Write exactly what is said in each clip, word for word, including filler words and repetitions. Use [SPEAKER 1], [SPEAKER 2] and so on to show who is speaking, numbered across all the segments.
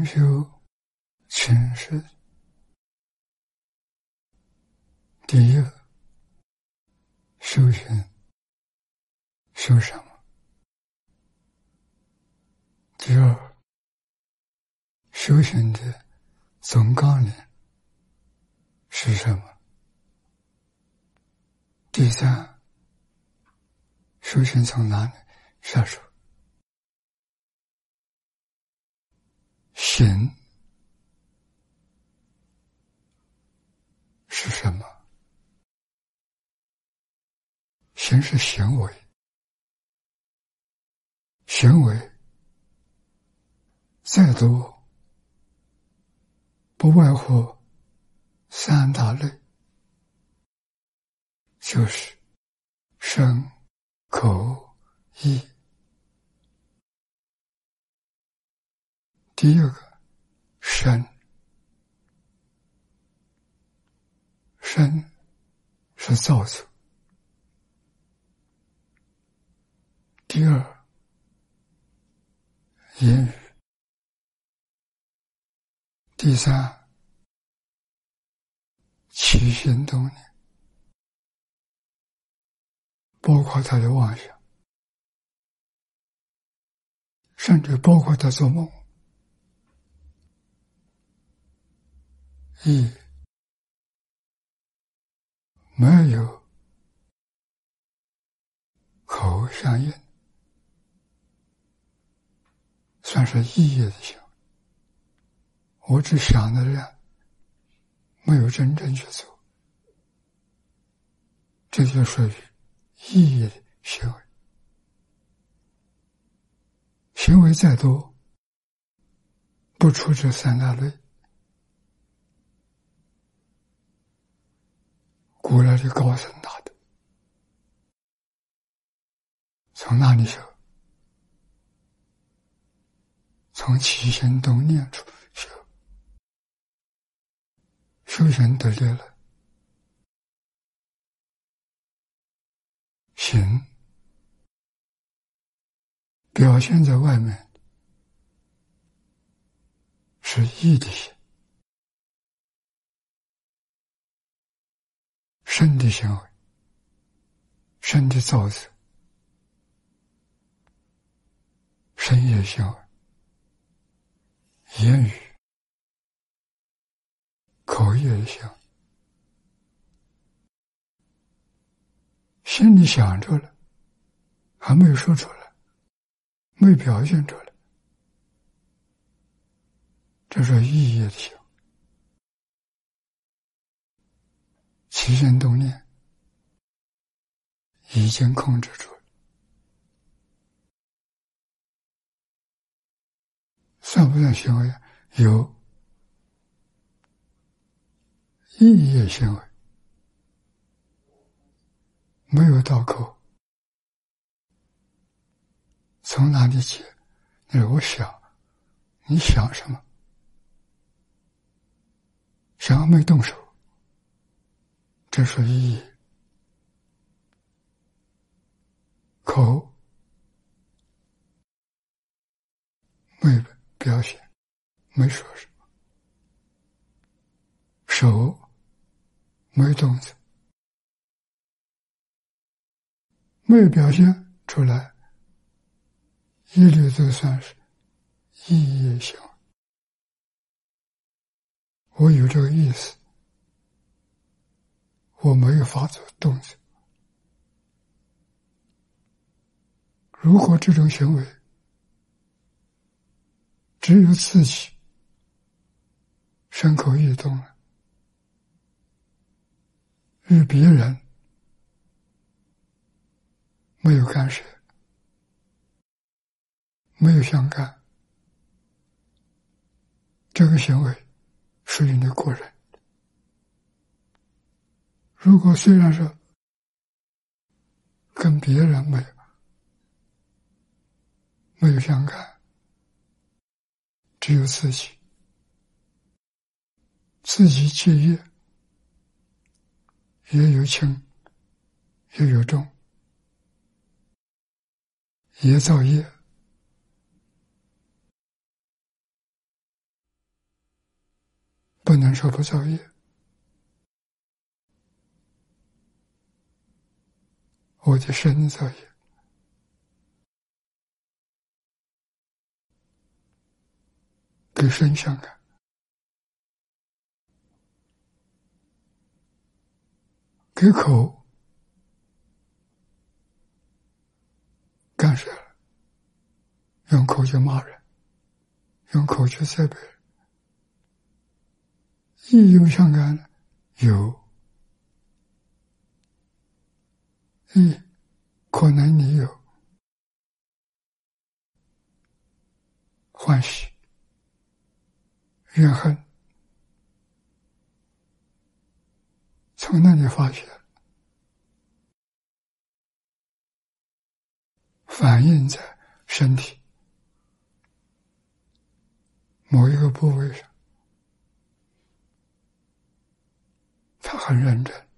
[SPEAKER 1] 修前世。第一个，修行修什么？第二，修行的总纲领是什么？第三，修行从哪里下手？行是什么？行是行为，行为再多，不外乎三大类，就是身、口、意。第一个，身，身是造作。第二，言语。第三，起心动念，包括他的妄想，甚至包括他做梦。意没有口相应，算是意业的行为。我只想的人，没有真正去做，这就属于意业的行为。行为再多，不出这三大类。古来的高僧大德从哪里修？从起心动念处修。修行得力了，行表现在外面是意的行，身体行为，身体造作，身业行为，言语，口业行为。心里想着了，还没有说出来，没表现出来，这是意业的行为。起心动念已经控制住了，算不算行为？有意业行为，没有到口，从哪里起？你说我想，你想什么？想没动手，这是意业。口没表现，没说什么。手没动作，没有表现出来，一律都算是意业行为。我有这个意思，我没有发作动作。如果这种行为只有自己身口意动了，与别人没有干涉，没有相干，这个行为属于你个人。如果虽然是跟别人没有没有相干，只有自己，自己戒业，也有轻也有重，也造业， 不能说不造业。我的身造业，给身相干；给口干涉了，用口去骂人，用口去责备人。意有相干呢？有。意可能你有欢喜、怨恨，从那里发觉，反映在身体某一个部位上，他很认真，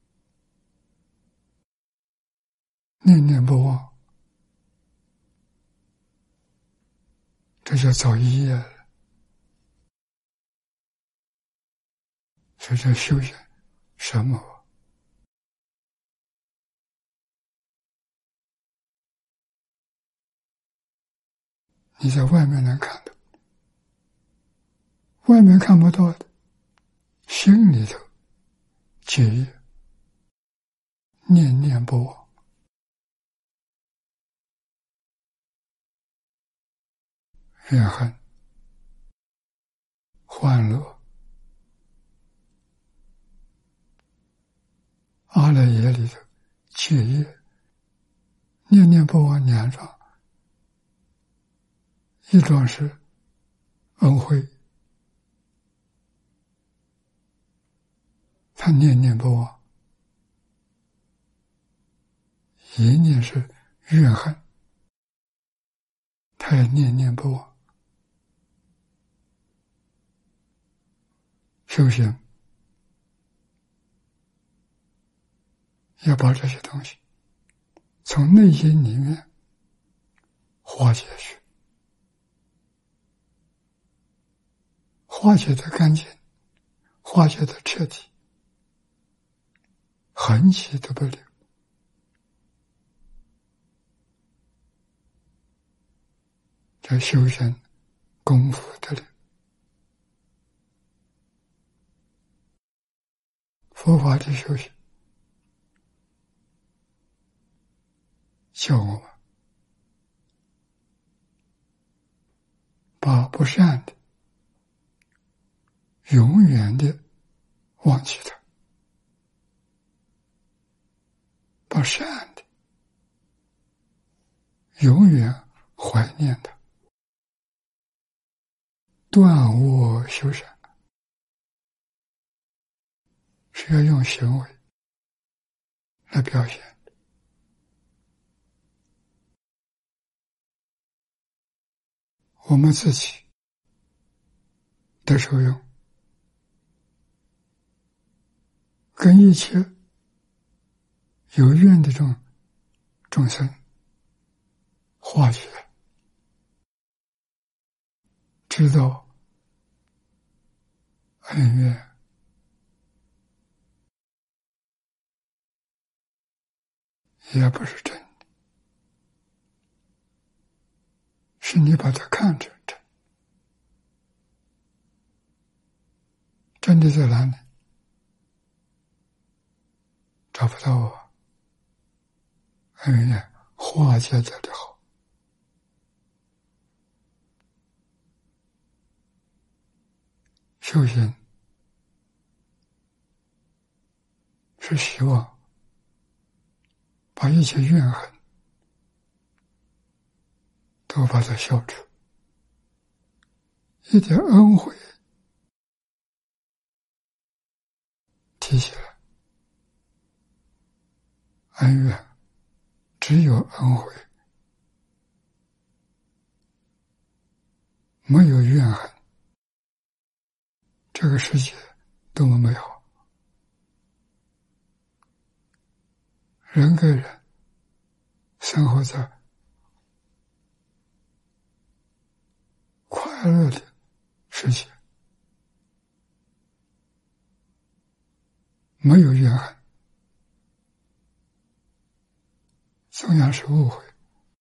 [SPEAKER 1] 念念不忘，这叫造业了。所以这修行什么？你在外面能看到，外面看不到的，心里头结业，念念不忘，怨恨、欢乐、阿赖耶里头结业，念念不忘两桩，一桩是恩惠，他念念不忘；一念是怨恨，他也念念不忘。修行要把这些东西从内心里面化解去，化解的干净，化解的彻底，痕迹都不留。这修行功夫得了。佛法的修行教我们把不善的永远的忘记它，把善的永远怀念它，断恶修善，是要用行为来表现。我们自己的受用，跟一切有缘的这种众生化解，知道恩怨也不是真的，是你把它看成真。真的在哪里？找不到啊。恩怨化解掉的好。修行是希望把一切怨恨都把它消除，一点恩惠提起来。恩怨只有恩惠，没有怨恨，这个世界多么美好。人跟人生活在快乐的世界， 没有怨恨，同样是误会，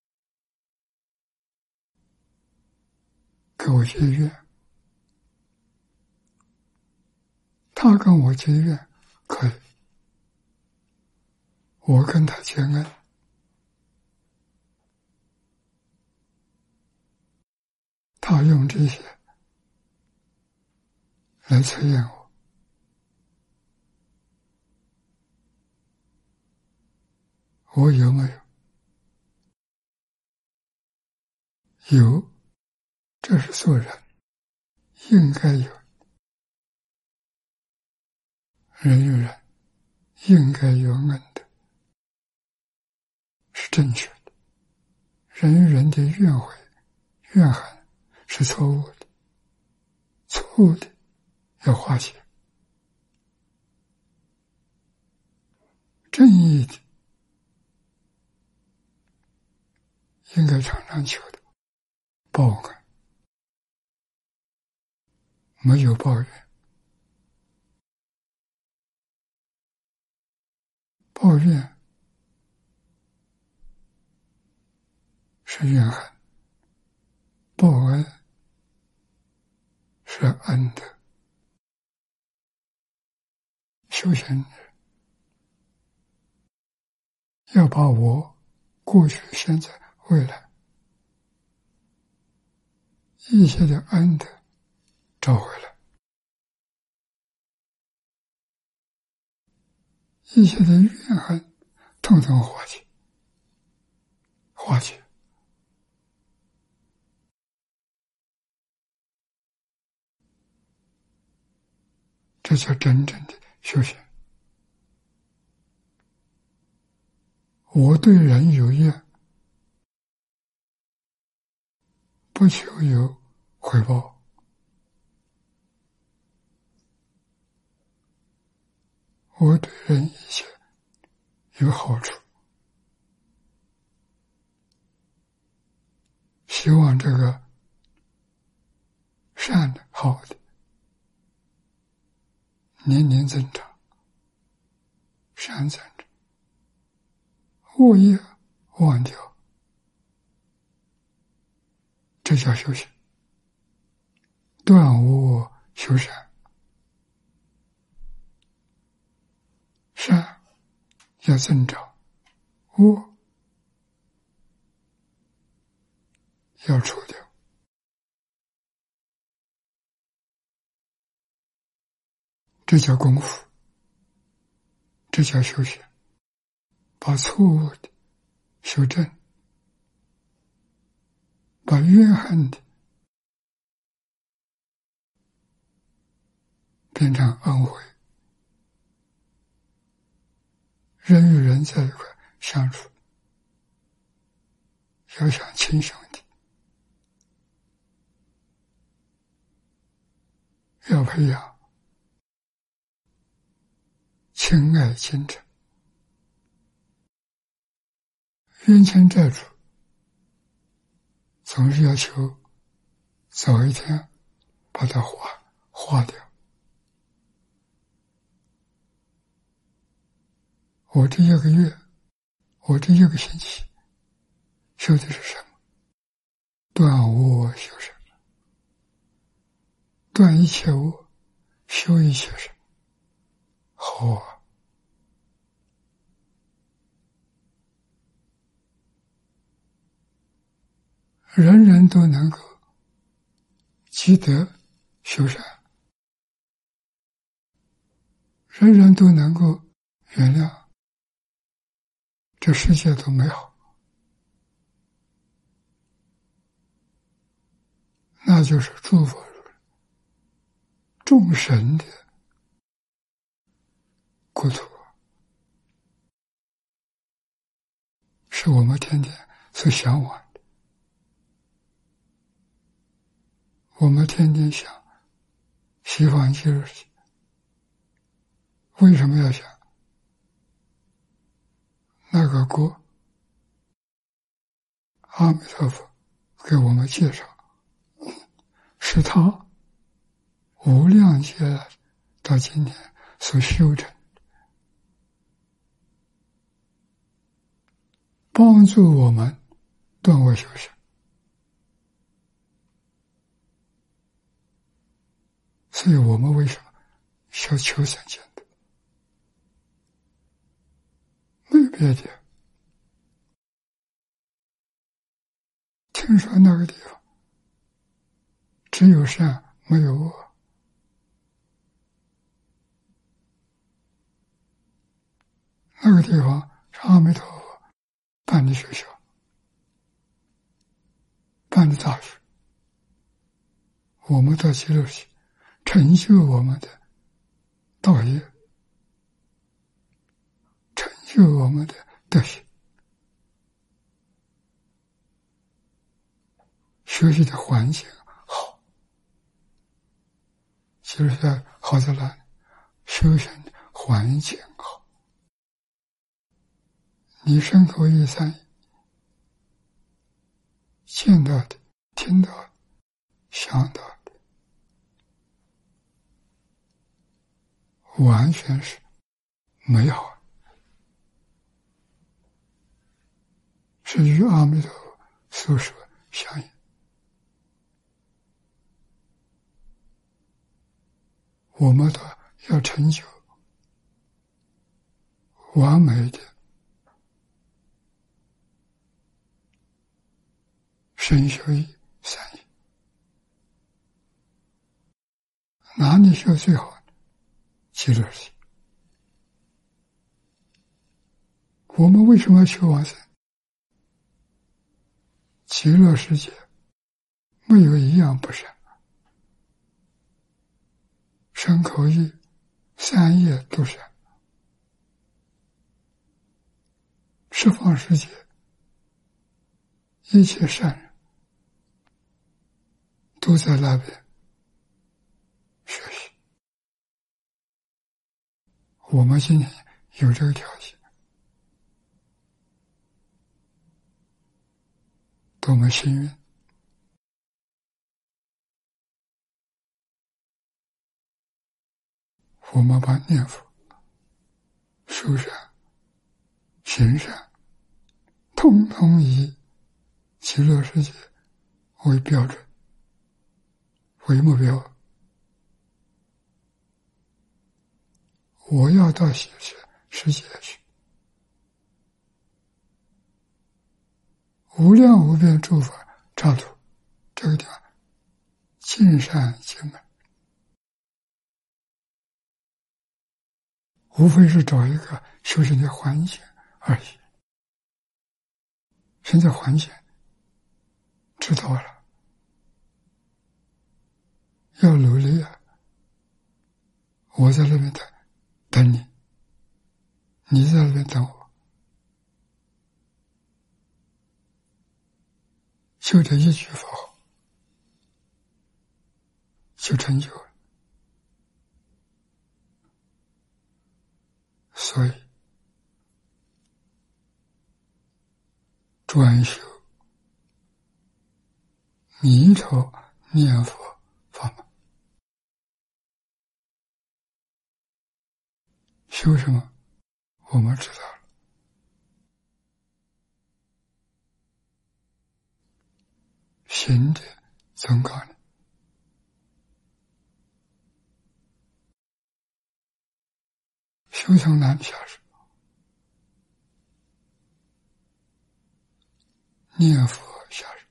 [SPEAKER 1] 给我结怨，他跟我结怨可以，我跟他结恩，他用这些来测验我，我有没有？有，这是做人应该有，人与人应该有恩的，是正确的。人与人的怨悔、怨恨是错误的，错误的要化解，正义的应该常常求的报恩，没有抱怨，抱怨是怨恨，报恩是恩德。修行人要把我过去、现在、未来一切的恩德找回来，一切的怨恨统统化解，化解。这叫真正的修行。我对人有怨，不求有回报，我对人一切有好处，希望这个善的、好的年年增长，善增长，恶业忘掉，这叫修行。断恶修善，善要增长，恶要除掉。这叫功夫，这叫修行，把错误的修正，把怨恨的变成恩惠。人与人在一块相处，要像亲兄弟，要培养亲爱亲诚。冤亲债主总是要求早一天把它化化掉。我这一个月，我这一个星期修的是什么？断恶修善，断一切恶，修一切善。好啊！人人都能够积德修善，人人都能够原谅，这世界都美好，那就是诸佛如来众神的国土，是我们天天所向往的。我们天天想西方极乐世界，为什么要想？那个国，阿弥陀佛给我们介绍，是他无量劫来到今天所修成帮助我们断恶修善。所以我们为什么修求生净土？没有别的。听说那个地方只有善没有恶，那个地方是阿弥陀佛办的学校，办的大学。我们到极乐去成就我们的道业，成就我们的德行。学习的环境好，就是在好在哪里？修行的环境好。你身口意三业，见到的、听到的、想到的，完全是美好，是与阿弥陀佛所说相应。我们的要成就完美的身修意三业，哪里修最好呢？极乐世界。我们为什么要求往生？极乐世界没有一样不善，身口意三业都善。十方世界一切善人都在那边学习。我们今天有这个条件，多么幸运！我们把念佛、修善、行善，统统以极乐世界为标准、为目标。我要到极乐世界去，无量无边诸佛刹土，这个地方尽善尽美，无非是找一个修行的环境而已。现在环境知道了，要努力啊！我在那边等等你，你在那边等我，就这一句佛号就成就了。所以专修弥陀念佛法门。修什么？我们知道了。行的增高呢？修从哪里下手？念佛下手，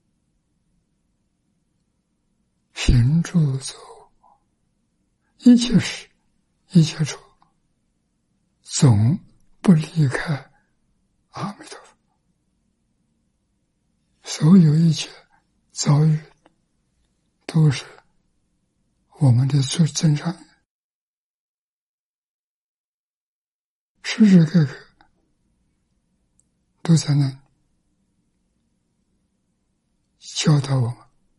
[SPEAKER 1] 行住坐一切事一切处，总不离开阿弥陀佛。所有一切遭遇都是我们的最真善缘，时时刻刻都在那里教导我们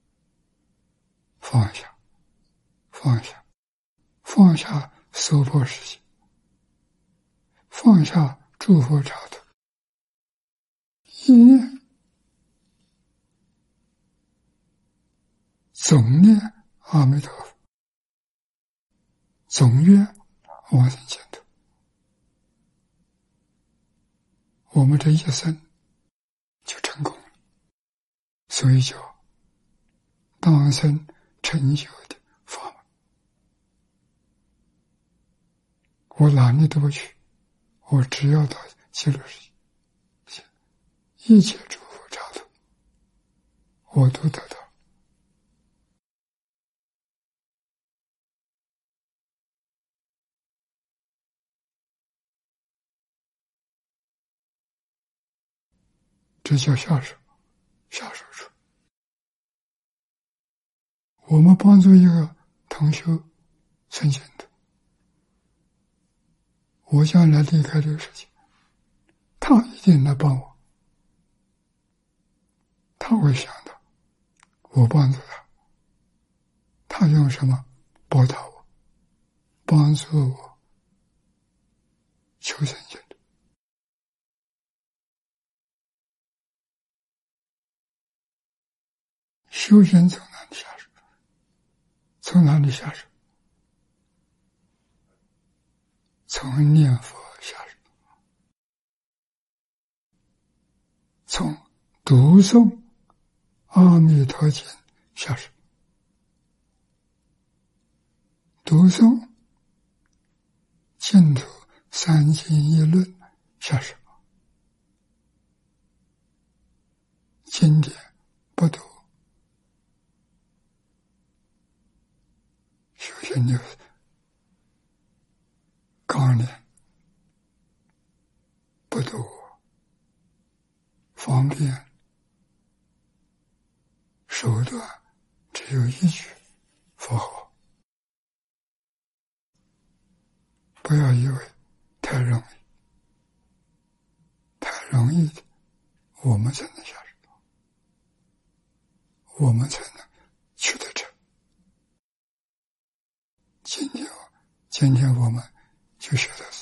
[SPEAKER 1] 放下，放下，放下娑婆世界，放下诸佛刹土，一念总念阿弥陀佛，总愿往生净土。我们这一生所以叫当生成就的法门。我哪里都不去，我只要到极乐世界，一切诸佛刹土，我都得到。这叫下手，下手处。我们帮助一个同修成仙的，我将来离开这个世界，他一定来帮我。他会想到我帮助他，他用什么报答我，帮助我求成仙的。修行从哪里下手？从哪里下手？从念佛下手，从读诵阿弥陀经下手，读诵净土三经一论下手，经典不读，修行就是纲领不读，方便手段只有一句佛号。不要以为太容易，太容易的我们才能下手，我们才能取得成。今天今天我们就学到这。